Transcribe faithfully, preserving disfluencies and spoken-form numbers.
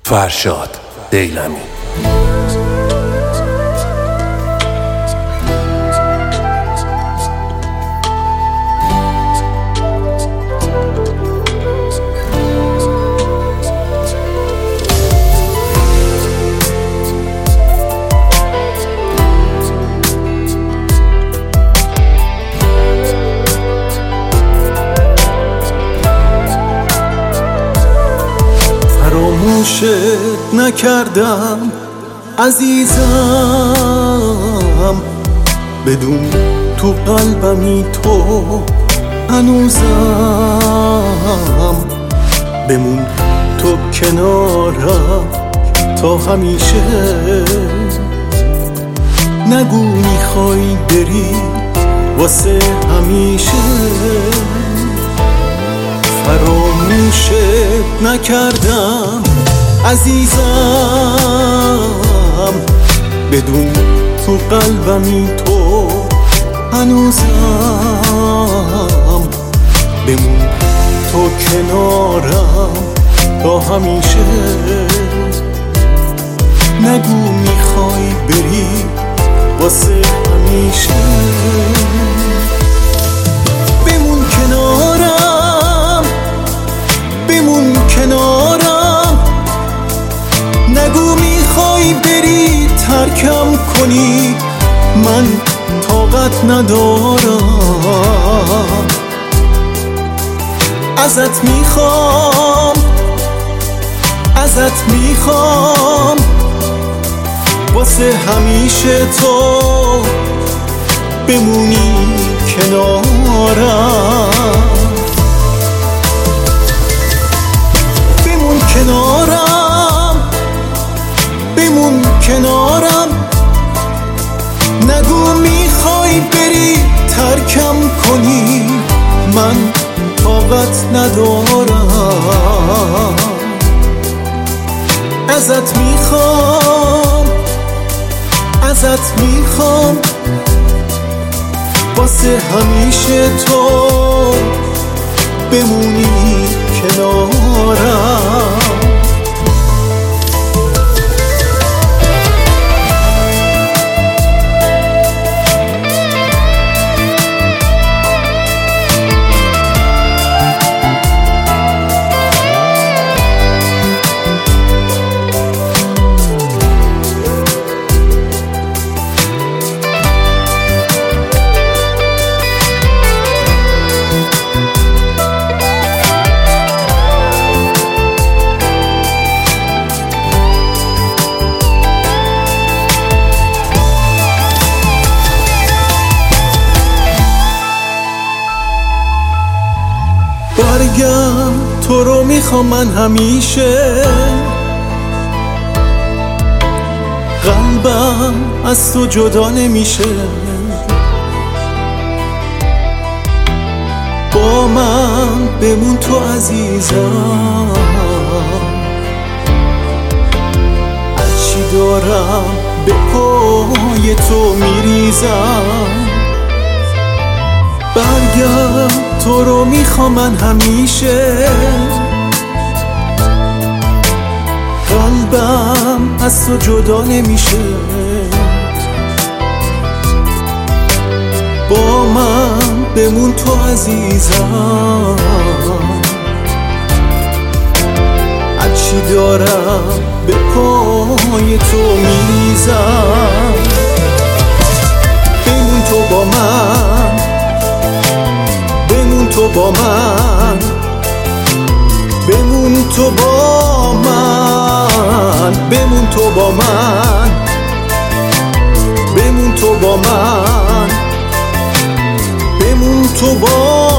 فرشاد دیلمی. فراموشت نکردم عزیزم، بدون تو قلبمی تو هنوزم. بمون تو کنارم تا همیشه، نگو میخوای بری واسه همیشه. فراموشت نکردم عزیزم، بدون تو قلبمی تو هنوزم. بمون تو کنارم تا همیشه، نگو میخوای بری واسه همیشه. بمون کنارم، بمون کنارم، نگو میخوای بری ترکم کنی، من طاقت ندارم. ازت میخوام، ازت میخوام، واسه همیشه تو بمونی کنارم. بمون کنارم، بمون کنارم، نگو میخوای بری ترکم کنی، من طاقت ندارم. ازت میخوام، ازت میخوام، واسه همیشه تو بمونی کنارم. برگم تو رو میخوام من همیشه، قلبم از تو جدا نمیشه. با من بمون تو عزیزم، هرچی دارم به پای تو میریزم. برگم تو رو میخوام من همیشه، قلبم از تو جدا نمیشه. با من بمون تو عزیزم، هرچی دارم به پای تو میریزم. بمون تو با من، بمون تو با من، بمون تو با من، بمون تو با من، بمون تو با من، بمون تو با